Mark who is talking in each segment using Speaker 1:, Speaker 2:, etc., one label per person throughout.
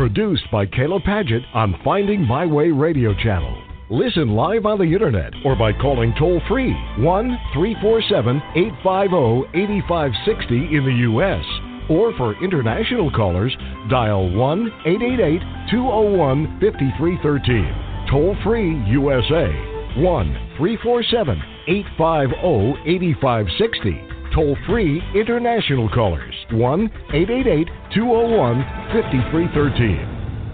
Speaker 1: Produced by Kayla Padgett on Finding My Way radio channel. Listen live on the internet or by calling toll-free 1-347-850-8560 in the U.S. Or for international callers, dial 1-888-201-5313. Toll-free USA, 1-347-850-8560. Toll-free international callers, 1-888-201-5313.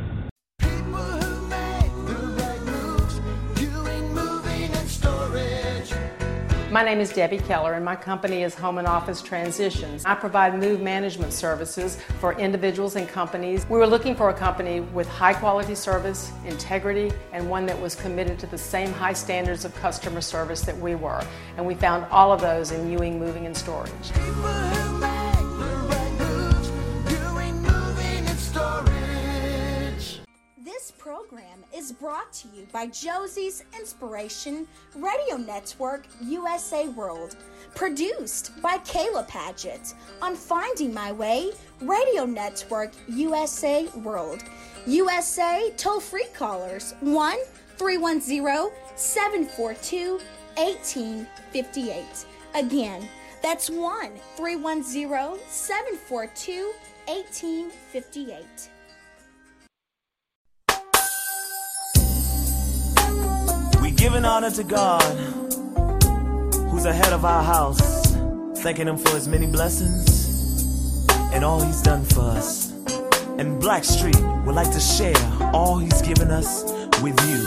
Speaker 2: My name is Debbie Keller, and my company is Home and Office Transitions. I provide move management services for individuals and companies. We were looking for a company with high quality service, integrity, and one that was committed to the same high standards of customer service that we were. And we found all of those in Ewing Moving and Storage.
Speaker 3: This program is brought to you by Josie's Inspiration Radio Network USA World, produced by Kayla Padgett on Finding My Way Radio Network USA World. USA toll-free callers 1-310-742-1858. Again, that's 1-310-742-1858.
Speaker 4: Giving honor to God, who's ahead of our house, thanking him for his many blessings and all he's done for us. And Blackstreet would like to share all he's given us with you.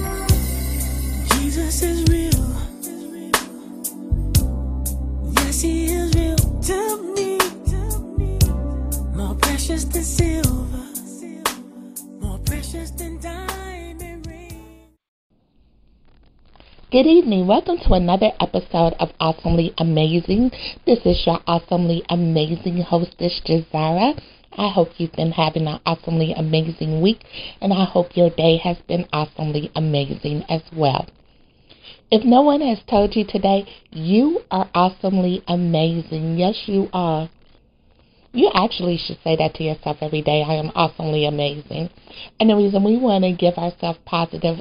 Speaker 5: Jesus is real. Yes, he is real to me. More precious than silver, more precious than diamond.
Speaker 6: Good evening. Welcome to another episode of Awesomely Amazing. This is your awesomely amazing hostess, Jazara. I hope you've been having an awesomely amazing week, and I hope your day has been awesomely amazing as well. If no one has told you today, you are awesomely amazing. Yes, you are. You actually should say that to yourself every day. I am awesomely amazing. And the reason we want to give ourselves positive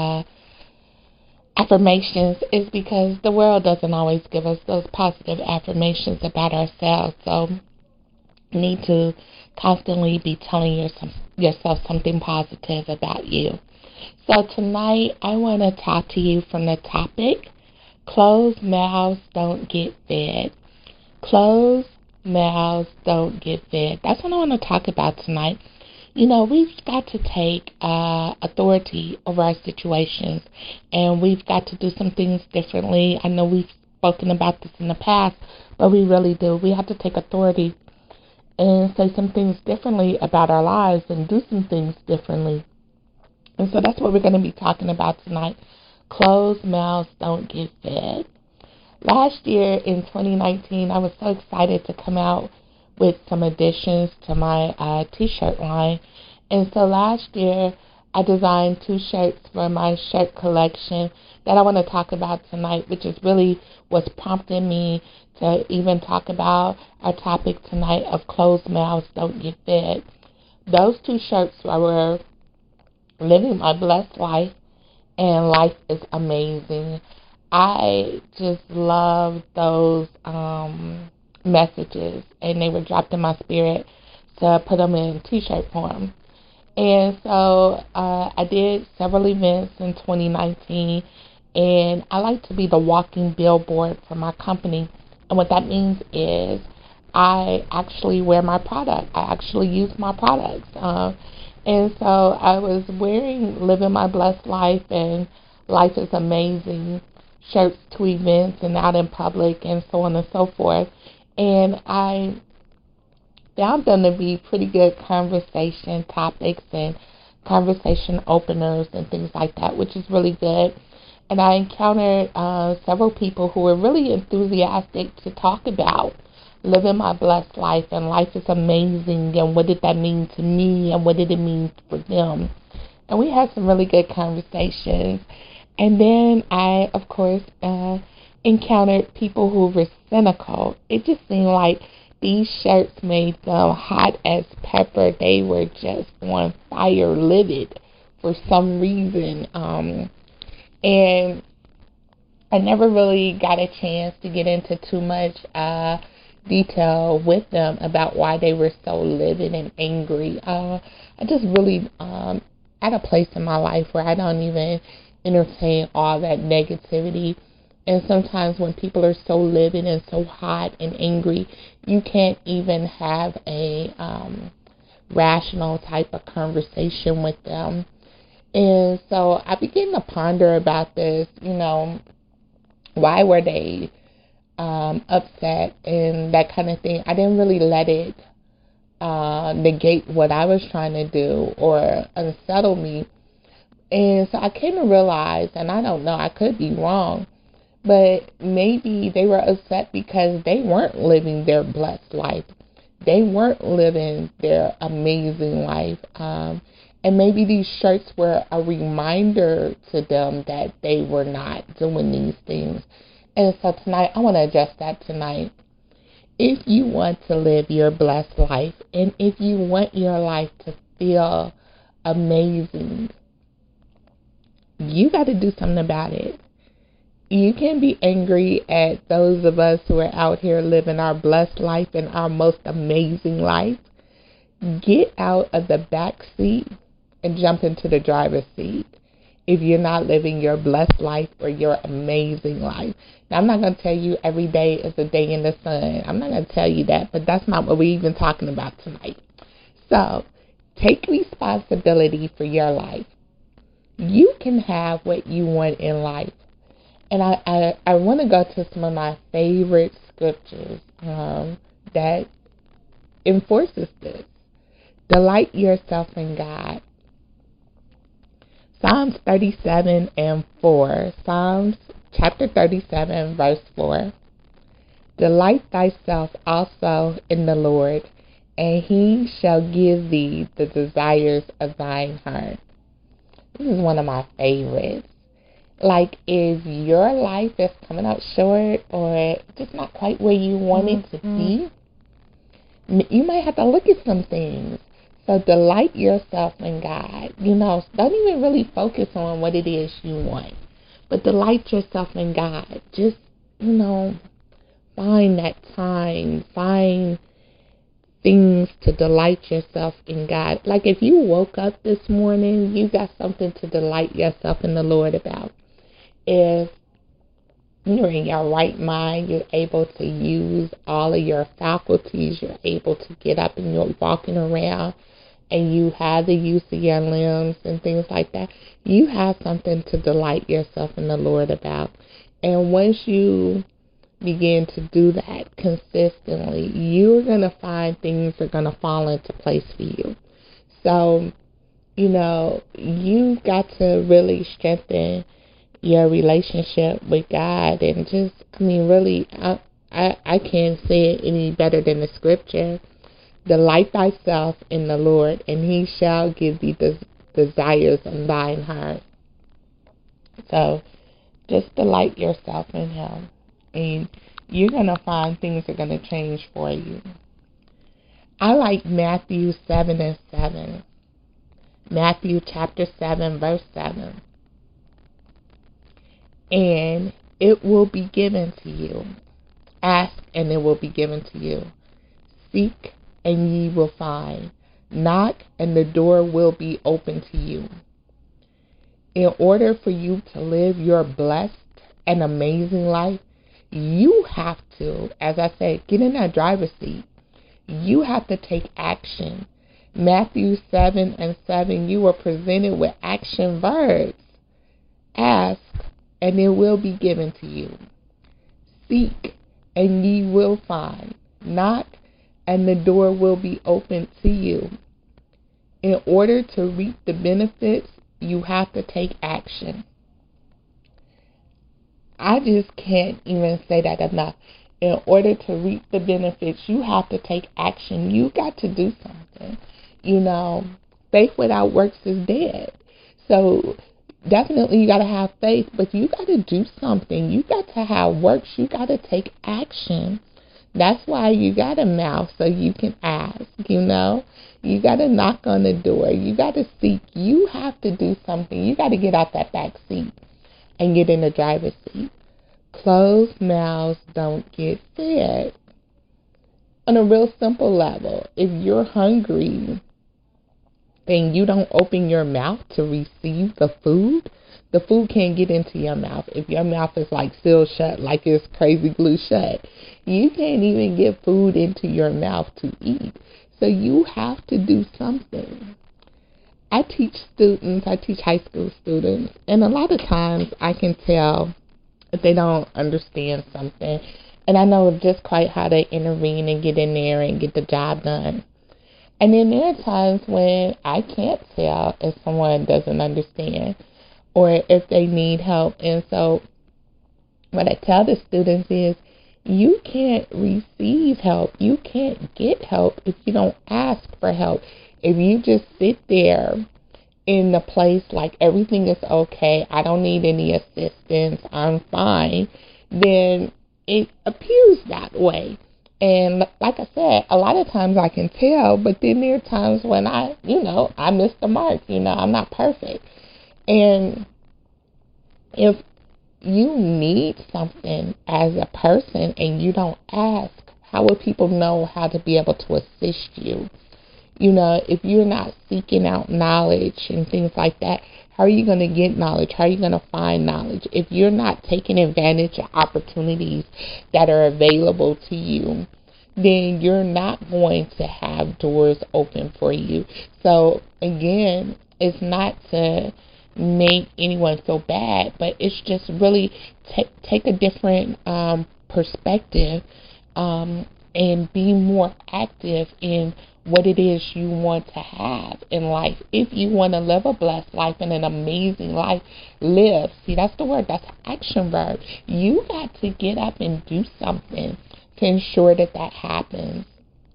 Speaker 6: affirmations is because the world doesn't always give us those positive affirmations about ourselves. So you need to constantly be telling yourself something positive about you. So tonight I want to talk to you from the topic, closed mouths don't get fed. Closed mouths don't get fed. That's what I want to talk about tonight. You know, we've got to take authority over our situations, and we've got to do some things differently. I know we've spoken about this in the past, but we really do. We have to take authority and say some things differently about our lives and do some things differently. And so that's what we're going to be talking about tonight. Closed mouths don't get fed. Last year in 2019, I was so excited to come out with some additions to my t-shirt line. And so last year, I designed 2 shirts for my shirt collection that I want to talk about tonight, which is really what's prompting me to even talk about our topic tonight of closed mouths don't get fed. Those 2 shirts were Living My Blessed Life and Life is Amazing. I just love those messages, and they were dropped in my spirit to put them in t-shirt form. And so I did several events in 2019, and I like to be the walking billboard for my company. And what that means is I actually wear my product. I actually use my products. And so I was wearing Living My Blessed Life and Life is Amazing shirts to events and out in public and so on and so forth. And I found them to be pretty good conversation topics and conversation openers and things like that, which is really good. And I encountered several people who were really enthusiastic to talk about living my blessed life and life is amazing and what did that mean to me and what did it mean for them. And we had some really good conversations. And then I, of course, encountered people who were cynical. It just seemed like These shirts made them hot as pepper. They were just on fire, livid for some reason. And I never really got a chance to get into too much detail with them about why they were so livid and angry. I just really at a place in my life where I don't even entertain all that negativity. And sometimes when people are so livid and so hot and angry, you can't even have a rational type of conversation with them. And so I began to ponder about this, why were they upset and that kind of thing. I didn't really let it negate what I was trying to do or unsettle me. And so I came to realize, and I don't know, I could be wrong, but maybe they were upset because they weren't living their blessed life. They weren't living their amazing life. And maybe these shirts were a reminder to them that they were not doing these things. And so tonight, I want to address that tonight. If you want to live your blessed life, and if you want your life to feel amazing, you got to do something about it. You can be angry at those of us who are out here living our blessed life and our most amazing life. Get out of the back seat and jump into the driver's seat if you're not living your blessed life or your amazing life. Now, I'm not going to tell you every day is a day in the sun. I'm not going to tell you that, but that's not what we're even talking about tonight. So, take responsibility for your life. You can have what you want in life. And I want to go to some of my favorite scriptures that enforces this. Delight yourself in God. Psalms 37 and 4. Psalms chapter 37, verse 4. Delight thyself also in the Lord, and he shall give thee the desires of thine heart. This is one of my favorites. Like, if your life is coming up short or just not quite where you want it to be, you might have to look at some things. So delight yourself in God. Don't even really focus on what it is you want, but delight yourself in God. Just, find that time, find things to delight yourself in God. Like, if you woke up this morning, you got something to delight yourself in the Lord about. If you're in your right mind, you're able to use all of your faculties, you're able to get up and you're walking around, and you have the use of your limbs and things like that, you have something to delight yourself in the Lord about. And once you begin to do that consistently, you're going to find things are going to fall into place for you. So, you've got to really strengthen your relationship with God. And just, really, I can't say it any better than the scripture. Delight thyself in the Lord, and he shall give thee the desires of thine heart. So, just delight yourself in him, and you're going to find things are going to change for you. I like Matthew 7 and 7. Matthew chapter 7, verse 7. And it will be given to you. Ask, and it will be given to you. Seek, and ye will find. Knock, and the door will be open to you. In order for you to live your blessed and amazing life, you have to, as I said, get in that driver's seat. You have to take action. Matthew 7 and 7, you were presented with action verbs. Ask, and it will be given to you. Seek, and ye will find. Knock, and the door will be open to you. In order to reap the benefits, you have to take action. I just can't even say that enough. In order to reap the benefits, you have to take action. You got to do something. Faith without works is dead. So definitely you got to have faith, but you got to do something. You got to have works. You got to take action That's why you got a mouth, so you can ask, You got to knock on the door. You got to seek. You have to do something. You got to get out that back seat and get in the driver's seat. Closed mouths don't get fed. On a real simple level, if you're hungry and you don't open your mouth to receive the food can't get into your mouth. If your mouth is like sealed shut, like it's crazy glue shut, you can't even get food into your mouth to eat. So you have to do something. I teach high school students, and a lot of times I can tell if they don't understand something. And I know just quite how to intervene and get in there and get the job done. And then there are times when I can't tell if someone doesn't understand or if they need help. And so what I tell the students is, you can't receive help. You can't get help if you don't ask for help. If you just sit there in the place like everything is okay, I don't need any assistance, I'm fine, then it appears that way. And like I said, a lot of times I can tell, but then there are times when I miss the mark. I'm not perfect. And if you need something as a person and you don't ask, how will people know how to be able to assist you? If you're not seeking out knowledge and things like that, how are you going to get knowledge? How are you going to find knowledge? If you're not taking advantage of opportunities that are available to you, then you're not going to have doors open for you. So, again, it's not to make anyone feel bad, but it's just really take a different perspective and be more active in what it is you want to have in life. If you want to live a blessed life and an amazing life, live. See, that's the word. That's an action verb. You got to get up and do something to ensure that happens.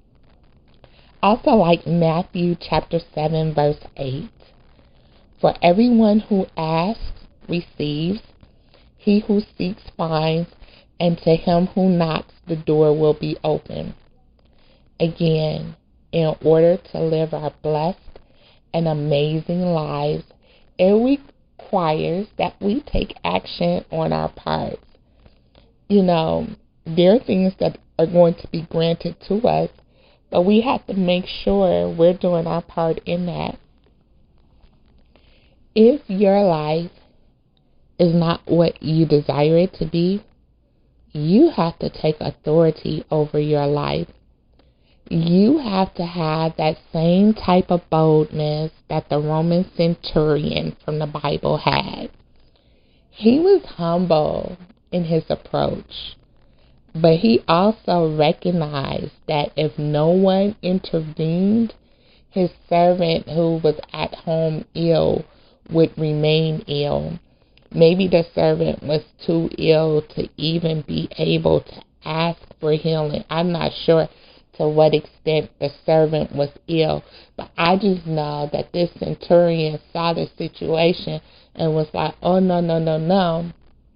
Speaker 6: Also, like Matthew chapter 7, verse 8. For everyone who asks receives, he who seeks finds, and to him who knocks the door will be open. Again, in order to live our blessed and amazing lives, it requires that we take action on our parts. There are things that are going to be granted to us, but we have to make sure we're doing our part in that. If your life is not what you desire it to be, you have to take authority over your life. You have to have that same type of boldness that the Roman centurion from the Bible had. He was humble in his approach, but he also recognized that if no one intervened, his servant who was at home ill would remain ill. Maybe the servant was too ill to even be able to ask for healing. I'm not sure to what extent the servant was ill, but I just know that this centurion saw the situation and was like, oh, no.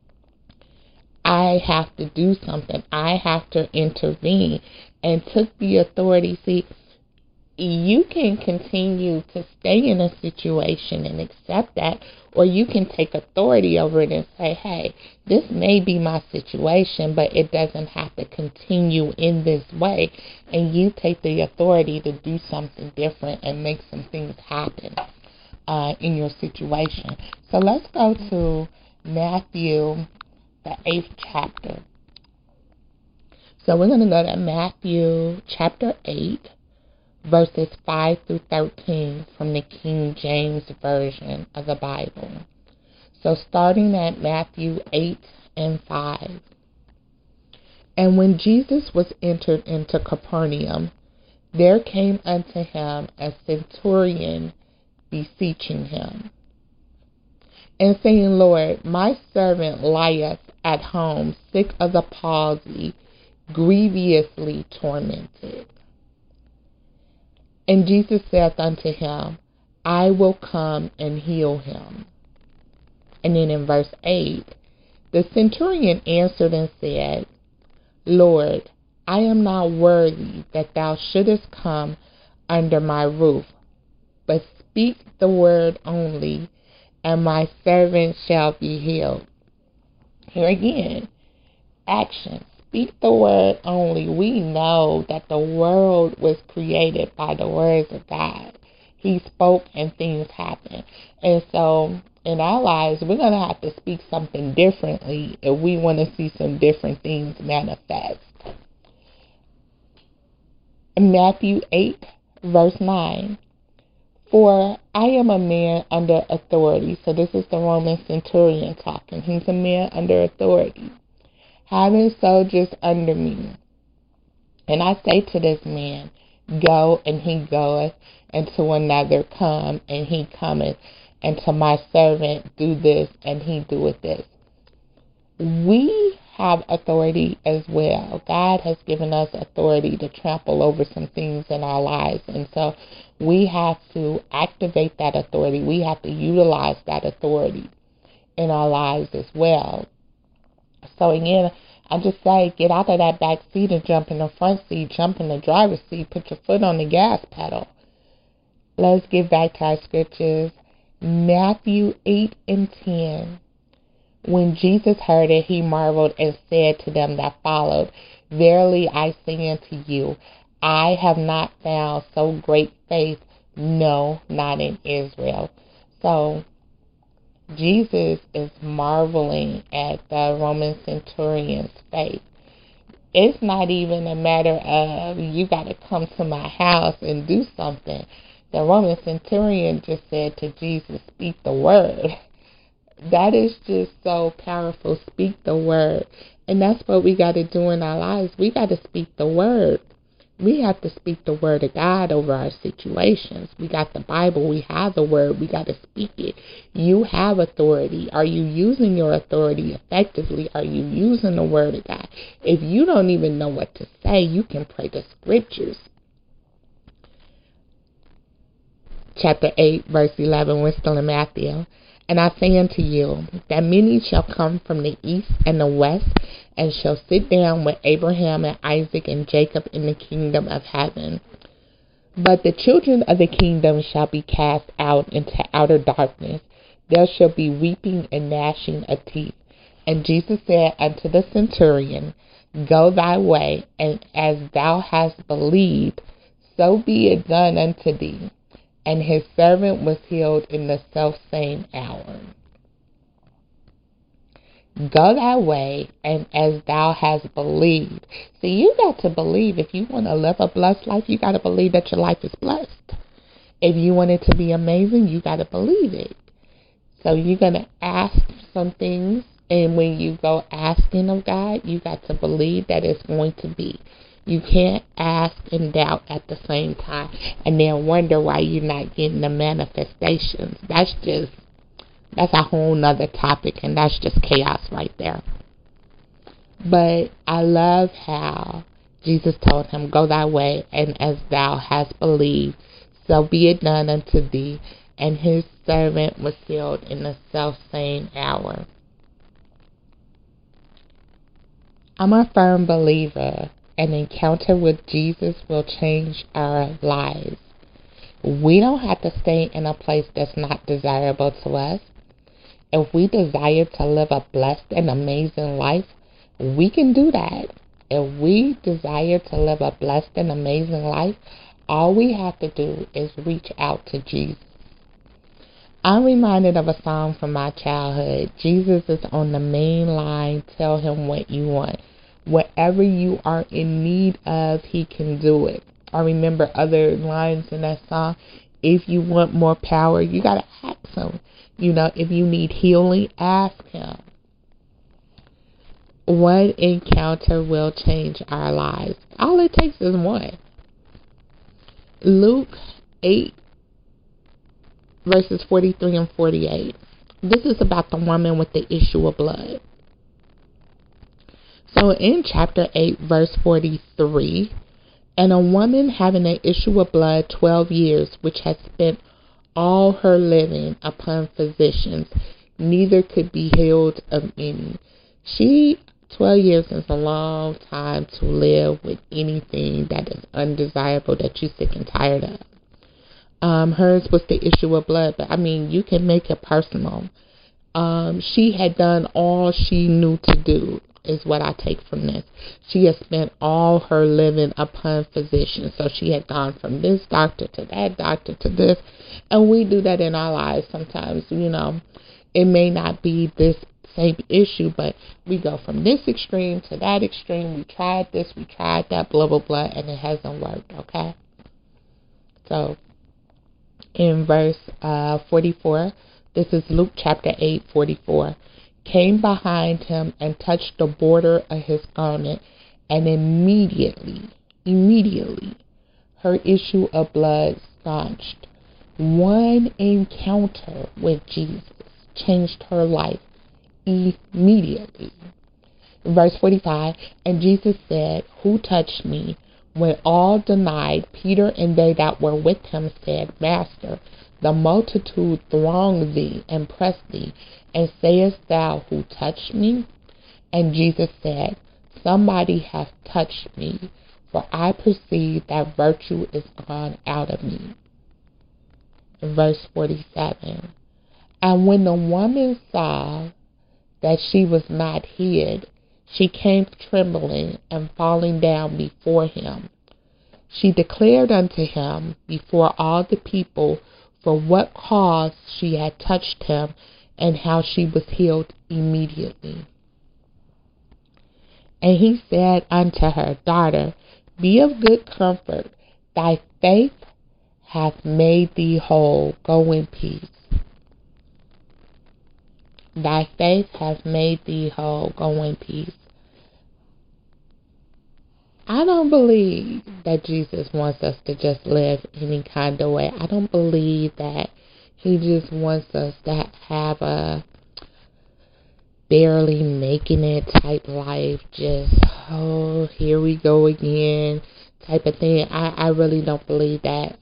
Speaker 6: I have to do something. I have to intervene, and took the authority. See, you can continue to stay in a situation and accept that, or you can take authority over it and say, hey, this may be my situation, but it doesn't have to continue in this way. And you take the authority to do something different and make some things happen in your situation. So let's go to Matthew, the 8th chapter. So we're going to go to Matthew chapter 8, verses 5 through 13 from the King James Version of the Bible. So starting at Matthew 8 and 5. And when Jesus was entered into Capernaum, there came unto him a centurion beseeching him, and saying, Lord, my servant lieth at home, sick of the palsy, grievously tormented. And Jesus saith unto him, I will come and heal him. And then in verse 8, the centurion answered and said, Lord, I am not worthy that thou shouldest come under my roof, but speak the word only, and my servant shall be healed. Here again, action. Speak the word only. We know that the world was created by the words of God. He spoke and things happened. And so in our lives, we're going to have to speak something differently if we want to see some different things manifest. Matthew 8, verse 9. For I am a man under authority. So this is the Roman centurion talking. He's a man under authority, having soldiers under me. And I say to this man, go, and he goeth, and to another, come, and he cometh, and to my servant, do this, and he doeth this. We have authority as well. God has given us authority to trample over some things in our lives, and so we have to activate that authority. We have to utilize that authority in our lives as well. So again, I just say, get out of that back seat and jump in the front seat, jump in the driver's seat, put your foot on the gas pedal. Let's get back to our scriptures. Matthew 8 and 10. When Jesus heard it, he marveled and said to them that followed, verily I say unto you, I have not found so great faith, no, not in Israel. So Jesus is marveling at the Roman centurion's faith. It's not even a matter of you got to come to my house and do something. The Roman centurion just said to Jesus, speak the word. That is just so powerful. Speak the word. And that's what we got to do in our lives. We got to speak the word. We have to speak the word of God over our situations. We got the Bible. We have the word. We got to speak it. You have authority. Are you using your authority effectively? Are you using the word of God? If you don't even know what to say, you can pray the scriptures. Chapter 8, verse 11. We're still in Matthew. And I say unto you, that many shall come from the east and the west, and shall sit down with Abraham and Isaac and Jacob in the kingdom of heaven. But the children of the kingdom shall be cast out into outer darkness. There shall be weeping and gnashing of teeth. And Jesus said unto the centurion, go thy way, and as thou hast believed, so be it done unto thee. And his servant was healed in the selfsame hour. Go thy way, and as thou hast believed. See, you got to believe. If you want to live a blessed life, you got to believe that your life is blessed. If you want it to be amazing, you got to believe it. So you're going to ask some things, and when you go asking of God, you got to believe that it's going to be. You can't ask and doubt at the same time and then wonder why you're not getting the manifestations. That's a whole nother topic, and that's just chaos right there. But I love how Jesus told him, go thy way, and as thou hast believed, so be it done unto thee. And his servant was healed in the selfsame hour. I'm a firm believer. An encounter with Jesus will change our lives. We don't have to stay in a place that's not desirable to us. If we desire to live a blessed and amazing life, we can do that. If we desire to live a blessed and amazing life, all we have to do is reach out to Jesus. I'm reminded of a song from my childhood. Jesus is on the main line. Tell him what you want. Whatever you are in need of, he can do it. I remember other lines in that song. If you want more power, you got to ask him. If you need healing, ask him. One encounter will change our lives. All it takes is one. Luke 8, verses 43 and 48. This is about the woman with the issue of blood. So in chapter 8, verse 43, and a woman having an issue of blood 12 years, which had spent all her living upon physicians, neither could be healed of any. She 12 years is a long time to live with anything that is undesirable that you're sick and tired of. Hers was the issue of blood, but I mean, you can make it personal. She had done all she knew to do, is what I take from this. She had spent all her living upon physicians. So she had gone from this doctor to that doctor to this. And we do that in our lives sometimes. You know, it may not be this same issue, but we go from this extreme to that extreme. We tried this, we tried that, blah, blah, blah, and it hasn't worked, okay? So in verse 44, this is Luke chapter 8, 44. Came behind him and touched the border of his garment, and immediately, her issue of blood staunched. One encounter with Jesus changed her life immediately. Verse 45, and Jesus said, who touched me? When all denied, Peter and they that were with him said, Master, the multitude throng thee and press thee, and sayest thou, who touched me? And Jesus said, somebody hath touched me, for I perceive that virtue is gone out of me. Verse 47, and when the woman saw that she was not hid, she came trembling and falling down before him. She declared unto him before all the people for what cause she had touched him, and how she was healed immediately. And he said unto her, Daughter, be of good comfort. Thy faith hath made thee whole. Go in peace. Thy faith hath made thee whole. Go in peace. I don't believe that Jesus wants us to just live any kind of way. I don't believe that he just wants us to have a barely making it type life, just, oh, here we go again type of thing. I really don't believe that.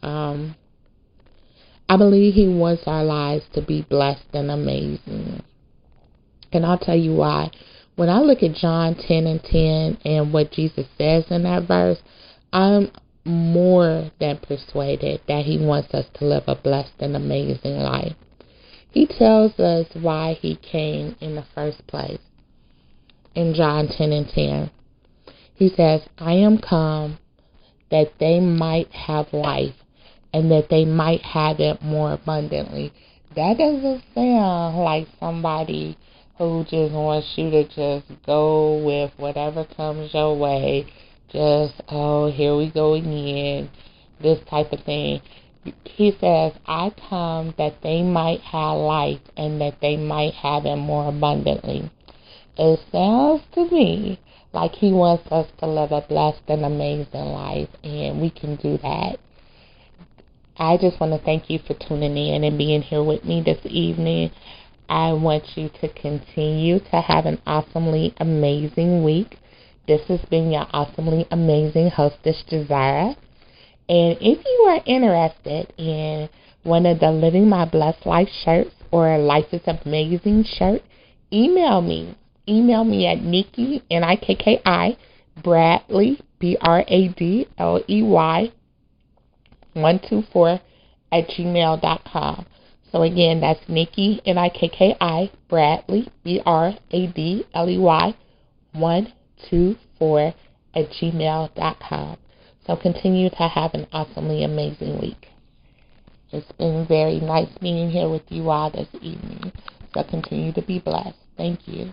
Speaker 6: I believe he wants our lives to be blessed and amazing. And I'll tell you why. When I look at John 10 and 10 and what Jesus says in that verse, I'm more than persuaded that he wants us to live a blessed and amazing life. He tells us why he came in the first place. In John 10 and 10, he says, I am come that they might have life and that they might have it more abundantly. That doesn't sound like somebody who just wants you to just go with whatever comes your way. Just, oh, here we go again, this type of thing. He says, I come that they might have life and that they might have it more abundantly. It sounds to me like he wants us to live a blessed and amazing life, and we can do that. I just want to thank you for tuning in and being here with me this evening. I want you to continue to have an awesomely amazing week. This has been your awesomely amazing hostess, Jazara. And if you are interested in one of the Living My Blessed Life shirts or Life is Amazing shirt, email me. Email me at Nikki, Nikki, Bradley, Bradley, 124 @gmail.com. So again, that's Nikki, Nikki, Bradley, Bradley, 124 @gmail.com. So continue to have an awesomely amazing week. It's been very nice being here with you all this evening. So continue to be blessed. Thank you.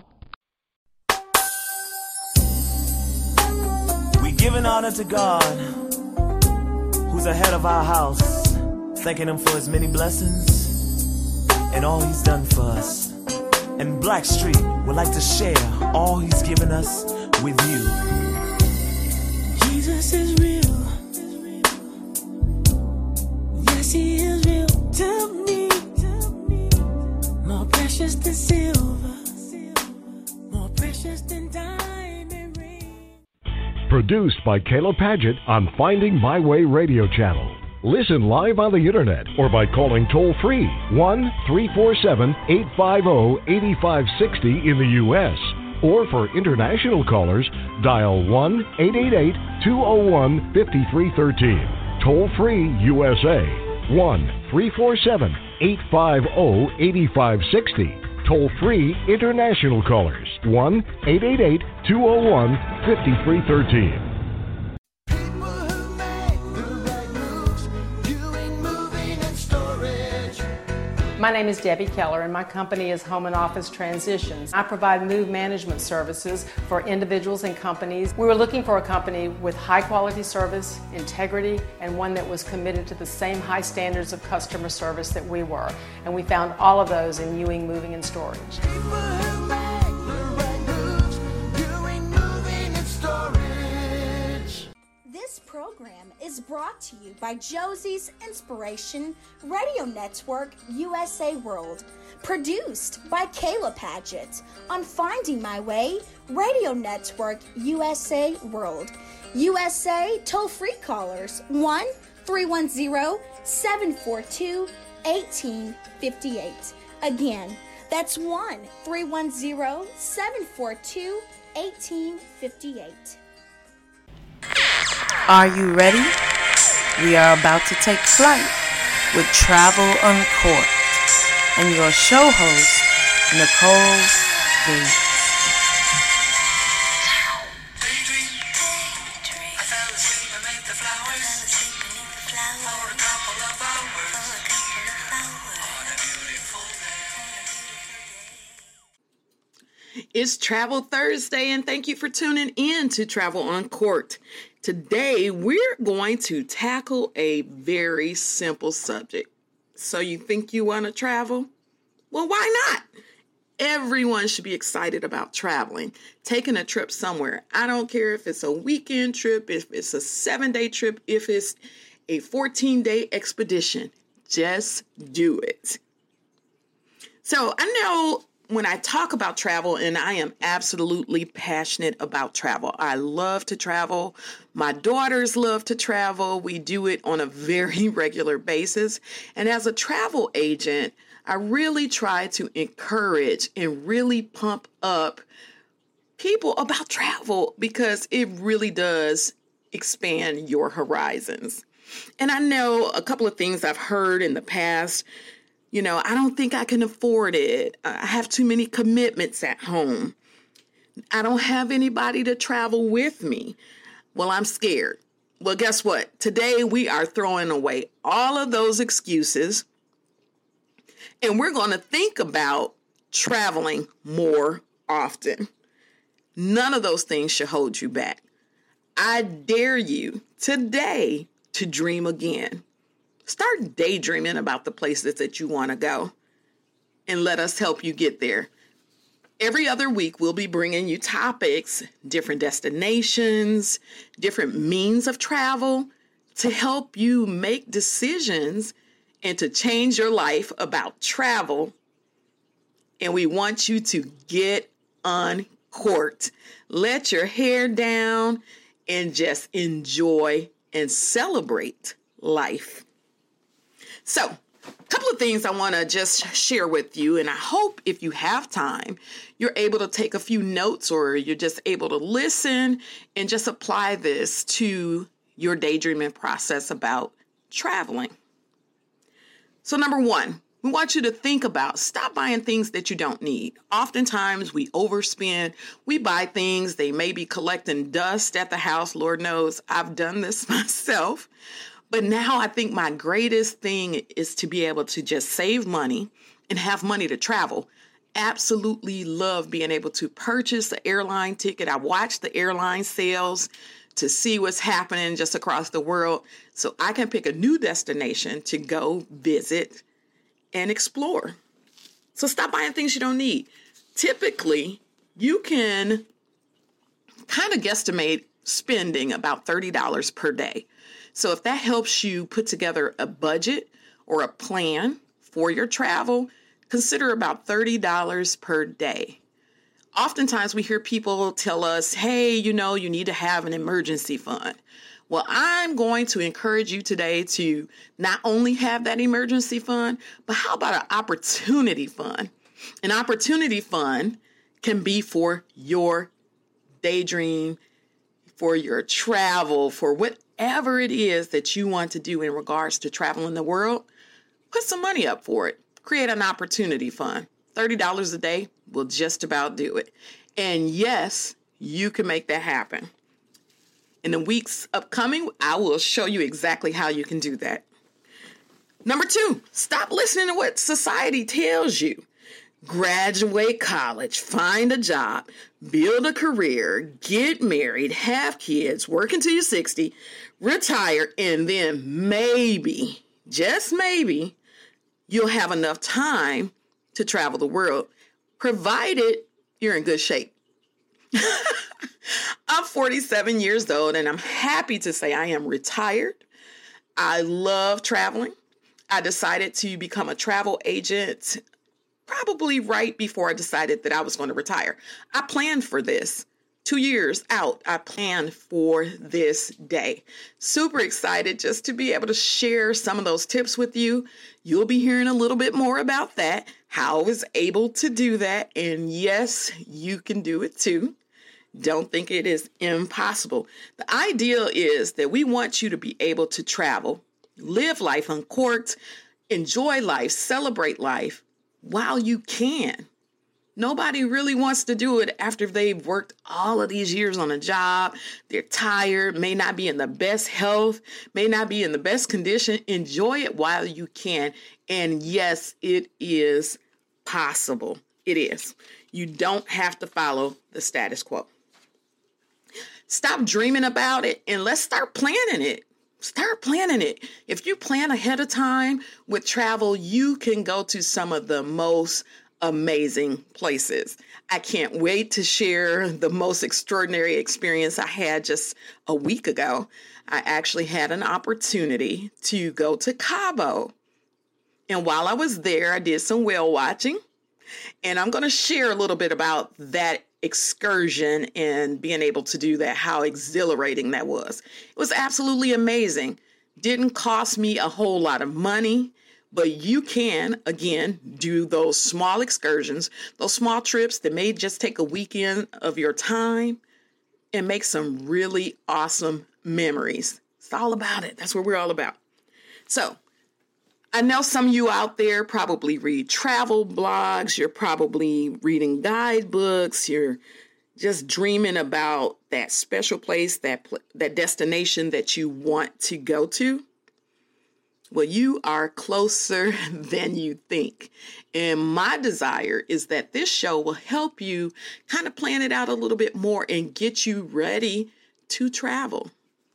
Speaker 4: We giving honor to God, who's ahead of our house, thanking him for his many blessings and all he's done for us. And Blackstreet would like to share all he's given us with you.
Speaker 5: Jesus is real. Yes, he is real to me. More precious than silver, more precious than diamond ring.
Speaker 1: Produced by Kayla Padgett on Finding My Way Radio Channel. Listen live on the internet or by calling toll-free 1-347-850-8560 in the U.S. Or for international callers, dial 1-888-201-5313. Toll free USA, 1-347-850-8560. Toll free international callers, 1-888-201-5313.
Speaker 2: My name is Debbie Keller, and my company is Home and Office Transitions. I provide move management services for individuals and companies. We were looking for a company with high quality service, integrity, and one that was committed to the same high standards of customer service that we were. And we found all of those in Ewing Moving and Storage.
Speaker 3: This program is brought to you by Josie's Inspiration Radio Network USA World, produced by Kayla Paget on Finding My Way Radio Network USA World. USA toll-free callers 1-310-742-1858. Again, that's 1-310-742-1858.
Speaker 7: Are you ready? We are about to take flight with Travel Uncorked and your show host, Nicole Gates.
Speaker 8: It's Travel Thursday, and thank you for tuning in to Travel Uncorked. Today, we're going to tackle a very simple subject. So you think you want to travel? Well, why not? Everyone should be excited about traveling, taking a trip somewhere. I don't care if it's a weekend trip, if it's a 7-day trip, if it's a 14-day expedition. Just do it. So I know when I talk about travel, and I am absolutely passionate about travel. I love to travel. My daughters love to travel. We do it on a very regular basis. And as a travel agent, I really try to encourage and really pump up people about travel because it really does expand your horizons. And I know a couple of things I've heard in the past. You know, I don't think I can afford it. I have too many commitments at home. I don't have anybody to travel with me. Well, I'm scared. Well, guess what? Today we are throwing away all of those excuses, and we're going to think about traveling more often. None of those things should hold you back. I dare you today to dream again. Start daydreaming about the places that you want to go, and let us help you get there. Every other week, we'll be bringing you topics, different destinations, different means of travel to help you make decisions and to change your life about travel. And we want you to get uncorked. Let your hair down and just enjoy and celebrate life. So, a couple of things I want to just share with you, and I hope if you have time, you're able to take a few notes or you're just able to listen and just apply this to your daydreaming process about traveling. So, number one, we want you to think about stop buying things that you don't need. Oftentimes, we overspend. We buy things. They may be collecting dust at the house. Lord knows I've done this myself. But now I think my greatest thing is to be able to just save money and have money to travel. Absolutely love being able to purchase the airline ticket. I watch the airline sales to see what's happening just across the world so I can pick a new destination to go visit and explore. So stop buying things you don't need. Typically, you can kind of guesstimate spending about $30 per day. So if that helps you put together a budget or a plan for your travel, consider about $30 per day. Oftentimes we hear people tell us, hey, you need to have an emergency fund. Well, I'm going to encourage you today to not only have that emergency fund, but how about an opportunity fund? An opportunity fund can be for your daydream, for your travel, for whatever it is that you want to do in regards to traveling the world. Put some money up for it. Create an opportunity fund. $30 a day will just about do it. And yes, you can make that happen. In the weeks upcoming, I will show you exactly how you can do that. Number 2, stop listening to what society tells you. Graduate college, find a job, build a career, get married, have kids, work until you're 60, retire, and then maybe, just maybe, you'll have enough time to travel the world, provided you're in good shape. I'm 47 years old, and I'm happy to say I am retired. I love traveling. I decided to become a travel agent probably right before I decided that I was going to retire. I planned for this. 2 years out, I planned for this day. Super excited just to be able to share some of those tips with you. You'll be hearing a little bit more about that, how I was able to do that. And yes, you can do it too. Don't think it is impossible. The idea is that we want you to be able to travel, live life uncorked, enjoy life, celebrate life while you can. Nobody really wants to do it after they've worked all of these years on a job. They're tired, may not be in the best health, may not be in the best condition. Enjoy it while you can. And yes, it is possible. It is. You don't have to follow the status quo. Stop dreaming about it and let's start planning it. Start planning it. If you plan ahead of time with travel, you can go to some of the most amazing places. I can't wait to share the most extraordinary experience I had just a week ago. I actually had an opportunity to go to Cabo. And while I was there, I did some whale watching. And I'm going to share a little bit about that excursion and being able to do that, how exhilarating that was. It was absolutely amazing. Didn't cost me a whole lot of money. But you can, again, do those small excursions, those small trips that may just take a weekend of your time and make some really awesome memories. It's all about it. That's what we're all about. So I know some of you out there probably read travel blogs. You're probably reading guidebooks. You're just dreaming about that special place, that destination that you want to go to. Well, you are closer than you think. And my desire is that this show will help you kind of plan it out a little bit more and get you ready to travel.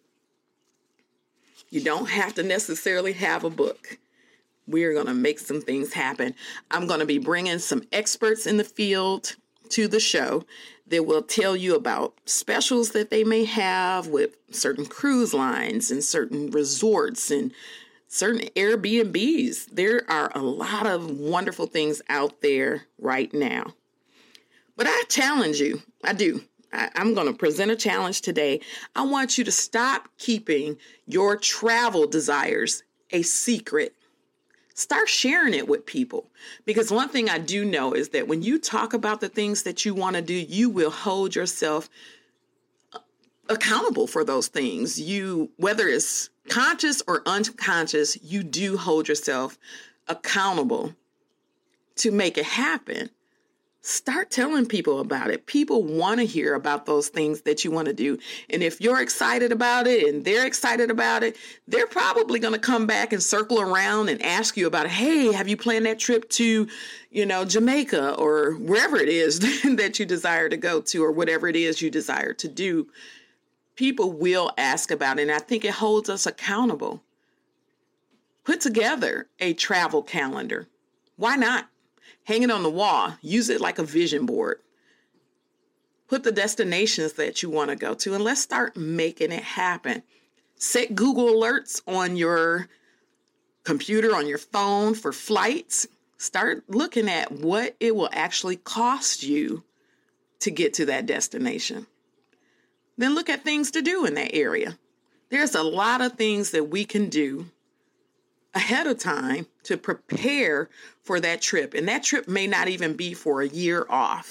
Speaker 8: You don't have to necessarily have a book. We're going to make some things happen. I'm going to be bringing some experts in the field to the show that will tell you about specials that they may have with certain cruise lines and certain resorts and certain Airbnbs. There are a lot of wonderful things out there right now. But I challenge you. I do. I'm going to present a challenge today. I want you to stop keeping your travel desires a secret. Start sharing it with people. Because one thing I do know is that when you talk about the things that you want to do, you will hold yourself accountable for those things. Whether it's conscious or unconscious, you do hold yourself accountable to make it happen. Start telling people about it. People want to hear about those things that you want to do. And if you're excited about it and they're excited about it, they're probably going to come back and circle around and ask you about it. Hey, have you planned that trip to, Jamaica or wherever it is that you desire to go to or whatever it is you desire to do? People will ask about it, and I think it holds us accountable. Put together a travel calendar. Why not? Hang it on the wall. Use it like a vision board. Put the destinations that you want to go to, and let's start making it happen. Set Google alerts on your computer, on your phone for flights. Start looking at what it will actually cost you to get to that destination. Then look at things to do in that area. There's a lot of things that we can do ahead of time to prepare for that trip. And that trip may not even be for a year off.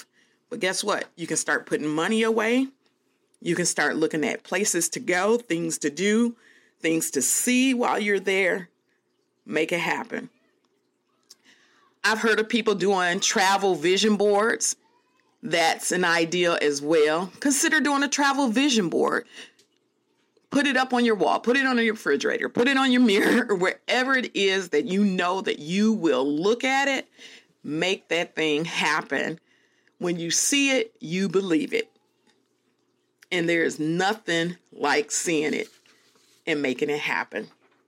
Speaker 8: But guess what? You can start putting money away. You can start looking at places to go, things to do, things to see while you're there. Make it happen. I've heard of people doing travel vision boards. That's an idea as well. Consider doing a travel vision board. Put it up on your wall, put it on your refrigerator, put it on your mirror, or wherever it is that you know that you will look at it. Make that thing happen. When you see it, you believe it. And there's nothing like seeing it and making it happen.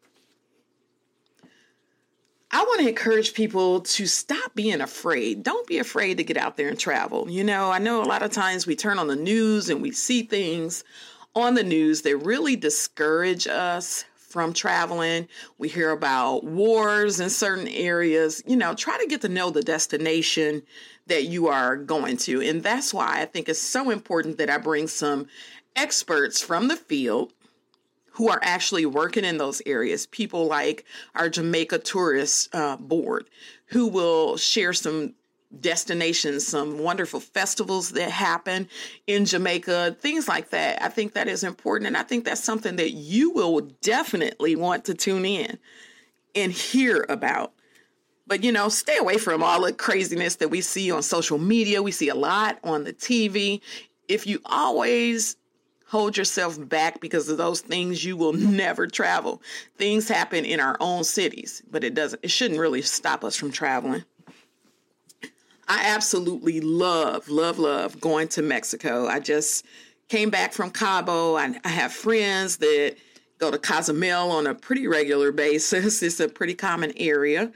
Speaker 8: I want to encourage people to stop being afraid. Don't be afraid to get out there and travel. You know, I know a lot of times we turn on the news and we see things on the news that really discourage us from traveling. We hear about wars in certain areas. You know, try to get to know the destination that you are going to. And that's why I think it's so important that I bring some experts from the field who are actually working in those areas. People like our Jamaica Tourist Board, who will share some destinations, some wonderful festivals that happen in Jamaica, things like that. I think that is important. And I think that's something that you will definitely want to tune in and hear about. But, you know, stay away from all the craziness that we see on social media. We see a lot on the TV. If you always hold yourself back because of those things, you will never travel. Things happen in our own cities, but it shouldn't really stop us from traveling. I absolutely love going to Mexico. I just came back from Cabo. I have friends that go to Cozumel on a pretty regular basis. It's a pretty common area.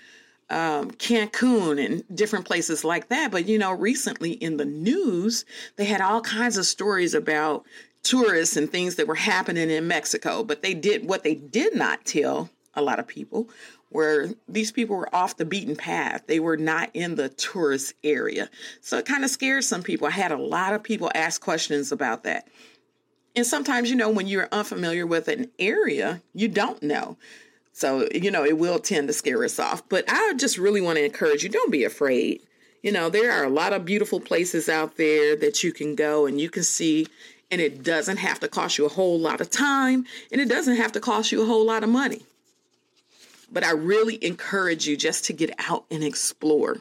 Speaker 8: Cancun and different places like that. But, you know, recently in the news, they had all kinds of stories about tourists and things that were happening in Mexico. But what they did not tell a lot of people where these people were off the beaten path. They were not in the tourist area. So it kind of scared some people. I had a lot of people ask questions about that. And sometimes, you know, when you're unfamiliar with an area, you don't know. So, you know, it will tend to scare us off. But I just really want to encourage you, don't be afraid. You know, there are a lot of beautiful places out there that you can go and you can see. And it doesn't have to cost you a whole lot of time. And it doesn't have to cost you a whole lot of money. But I really encourage you just to get out and explore.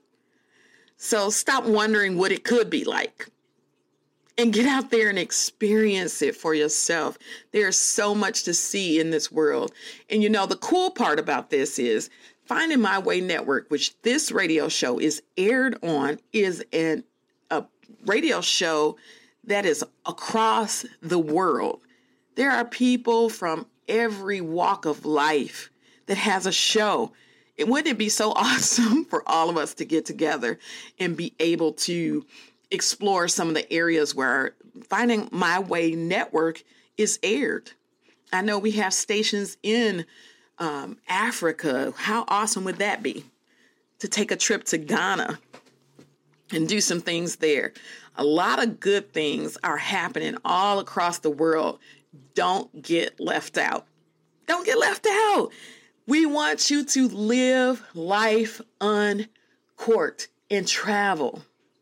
Speaker 8: So stop wondering what it could be like and get out there and experience it for yourself. There's so much to see in this world. And you know, the cool part about this is Finding My Way Network, which this radio show is aired on, is a radio show that is across the world. There are people from every walk of life that has a show. Wouldn't it be so awesome for all of us to get together and be able to explore some of the areas where Finding My Way Network is aired? I know we have stations in Africa. How awesome would that be to take a trip to Ghana and do some things there? A lot of good things are happening all across the world. Don't get left out. Don't get left out. We want you to live life uncorked and travel.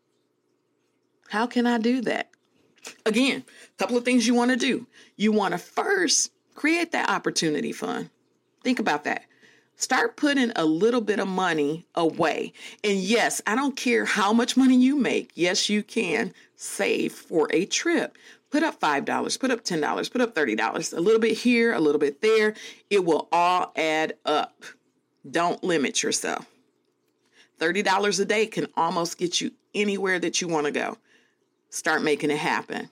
Speaker 8: How can I do that? Again, a couple of things you want to do. You want to first create that opportunity fund. Think about that. Start putting a little bit of money away. And yes, I don't care how much money you make. Yes, you can save for a trip. Put up $5, put up $10, put up $30, a little bit here, a little bit there. It will all add up. Don't limit yourself. $30 a day can almost get you anywhere that you want to go. Start making it happen.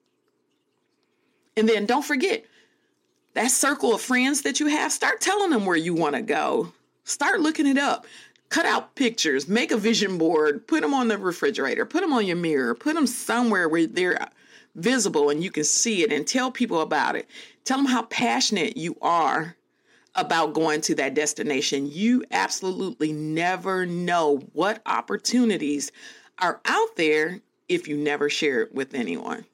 Speaker 8: And then don't forget, that circle of friends that you have, start telling them where you want to go. Start looking it up. Cut out pictures, make a vision board, put them on the refrigerator, put them on your mirror, put them somewhere where they're visible and you can see it, and tell people about it. Tell them how passionate you are about going to that destination. You absolutely never know what opportunities are out there if you never share it with anyone.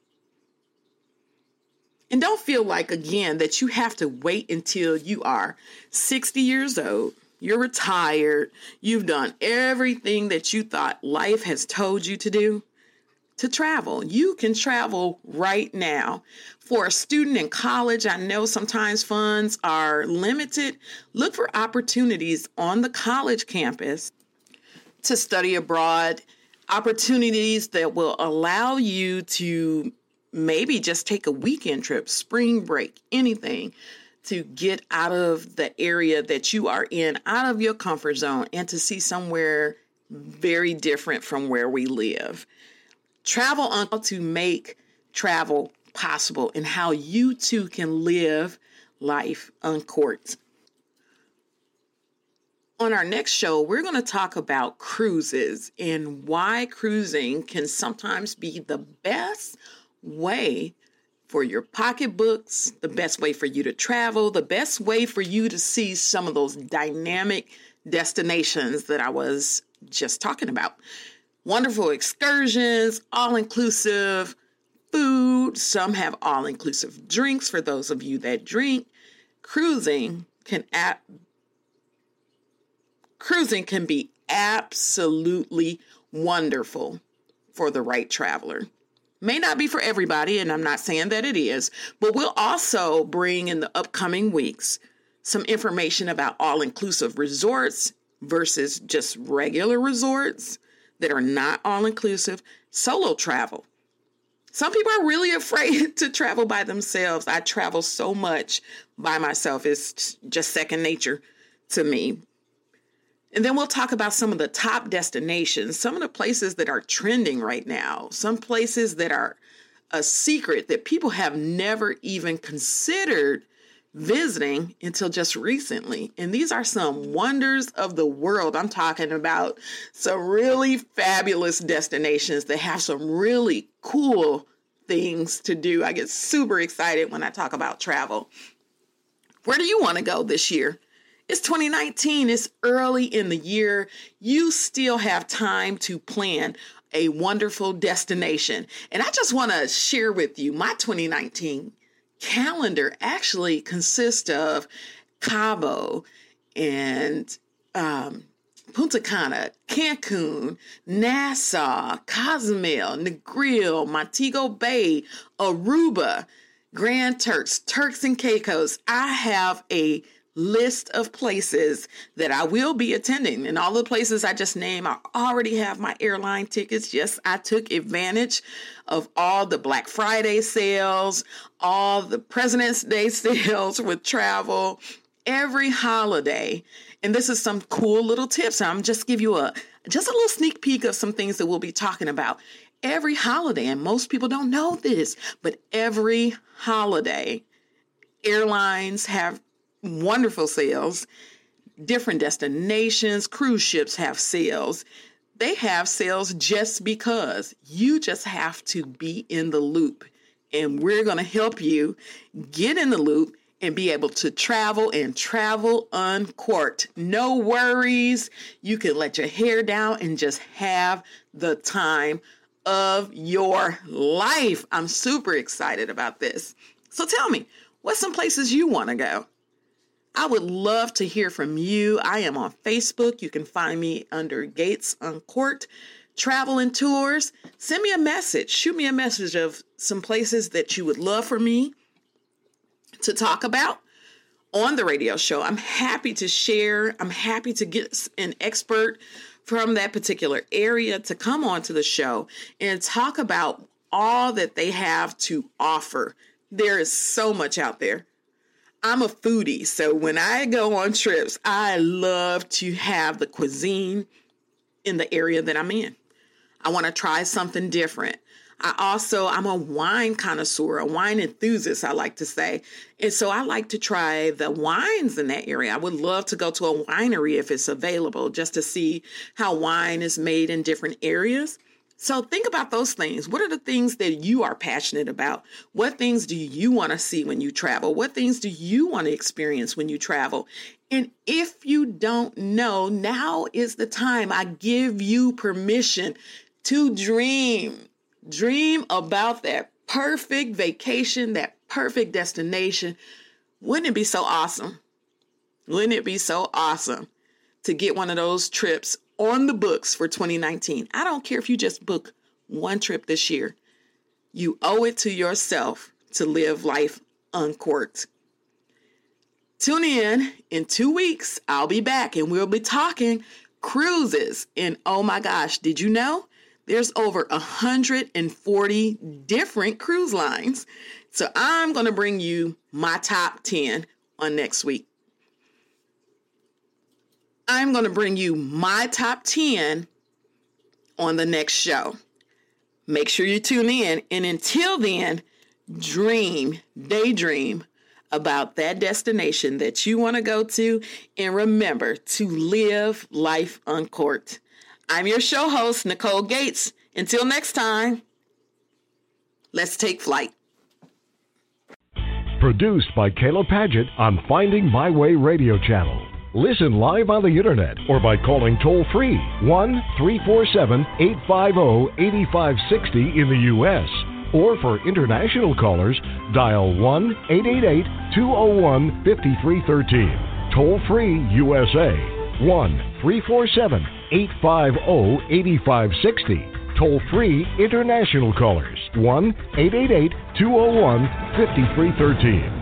Speaker 8: And don't feel like, again, that you have to wait until you are 60 years old, you're retired, you've done everything that you thought life has told you to do. to travel. You can travel right now. For a student in college, I know sometimes funds are limited. Look for opportunities on the college campus to study abroad, opportunities that will allow you to maybe just take a weekend trip, spring break, anything, to get out of the area that you are in, out of your comfort zone, and to see somewhere very different from where we live. Travel on how to make travel possible and how you too can live life uncorked. On our next show, we're going to talk about cruises and why cruising can sometimes be the best way for your pocketbooks, the best way for you to travel, the best way for you to see some of those dynamic destinations that I was just talking about. Wonderful excursions, all-inclusive food. Some have all-inclusive drinks for those of you that drink. Cruising can be absolutely wonderful for the right traveler. May not be for everybody, and I'm not saying that it is, but we'll also bring in the upcoming weeks some information about all-inclusive resorts versus just regular resorts that are not all-inclusive, solo travel. Some people are really afraid to travel by themselves. I travel so much by myself. It's just second nature to me. And then we'll talk about some of the top destinations, some of the places that are trending right now, some places that are a secret that people have never even considered visiting until just recently. And these are some wonders of the world. I'm talking about some really fabulous destinations that have some really cool things to do. I get super excited when I talk about travel. Where do you want to go this year? It's 2019. It's early in the year. You still have time to plan a wonderful destination. And I just want to share with you my 2019 calendar actually consists of Cabo and Punta Cana, Cancun, Nassau, Cozumel, Negril, Montego Bay, Aruba, Grand Turks, Turks and Caicos. I have a list of places that I will be attending, and all the places I just named, I already have my airline tickets. Yes, I took advantage of all the Black Friday sales, all the President's Day sales with travel, every holiday. And this is some cool little tips. I'm just give you a little sneak peek of some things that we'll be talking about. Every holiday, and most people don't know this, but every holiday, airlines have wonderful sales. Different destinations, cruise ships have sales. They have sales just because you just have to be in the loop. And we're going to help you get in the loop and be able to travel and travel uncorked. No worries. You can let your hair down and just have the time of your life. I'm super excited about this. So tell me, what's some places you want to go? I would love to hear from you. I am on Facebook. You can find me under Gates Uncorked Travel and Tours. Send me a message. Shoot me a message of some places that you would love for me to talk about on the radio show. I'm happy to share. I'm happy to get an expert from that particular area to come on to the show and talk about all that they have to offer. There is so much out there. I'm a foodie, so when I go on trips, I love to have the cuisine in the area that I'm in. I want to try something different. I'm a wine connoisseur, a wine enthusiast, I like to say. And so I like to try the wines in that area. I would love to go to a winery if it's available, just to see how wine is made in different areas. So think about those things. What are the things that you are passionate about? What things do you want to see when you travel? What things do you want to experience when you travel? And if you don't know, now is the time. I give you permission to dream. Dream about that perfect vacation, that perfect destination. Wouldn't it be so awesome? Wouldn't it be so awesome to get one of those trips on the books for 2019? I don't care if you just book one trip this year. You owe it to yourself to live life uncorked. Tune in 2 weeks. I'll be back and we'll be talking cruises. And oh my gosh, did you know there's over 140 different cruise lines? So I'm going to bring you my top 10 on next week. I'm going to bring you my top 10 on the next show. Make sure you tune in. And until then, daydream about that destination that you want to go to. And remember to live life uncorked. I'm your show host, Nicole Gates. Until next time, let's take flight.
Speaker 1: Produced by Kayla Padgett on Finding My Way Radio Channel. Listen live on the internet or by calling toll-free 1-347-850-8560 in the U.S. Or for international callers, dial 1-888-201-5313. Toll-free USA, 1-347-850-8560. Toll-free international callers, 1-888-201-5313.